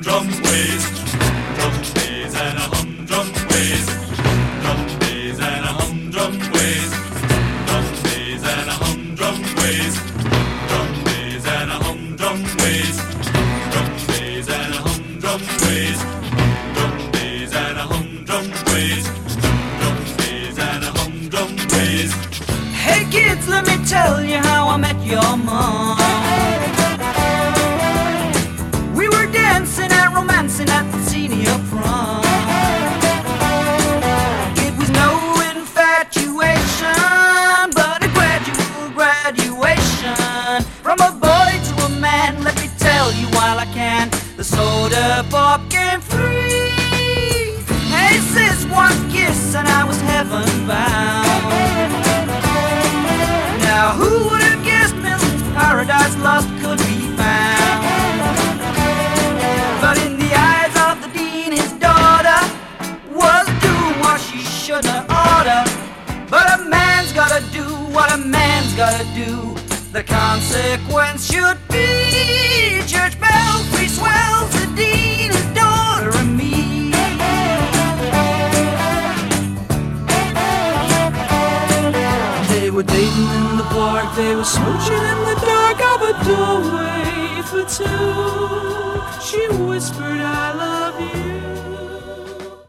humdrum ways. Drum days and a humdrum ways. Drum days and a humdrum ways. Drum days and a humdrum ways. Drum days and a humdrum ways. Drum days and a humdrum ways. Drum days and a humdrum ways. Drum days and a humdrum ways. Hey kids, let me tell you how I met your mom. We were dancing and romancing at the senior prom. It was no infatuation, but a gradual graduation. From a boy to a man, let me tell you while I can, the soda pop came free. Hey sis, one kiss and I was heaven bound. Now who would have guessed Milton's Paradise Lost could be found? But in the eyes of the dean, his daughter was doing what she shouldn't oughta. But a man's gotta do what a man's gotta do. The consequence should be church belfry swells, the dean, his daughter, and me. They were dating in the park, they were smooching in the dark of a doorway for two.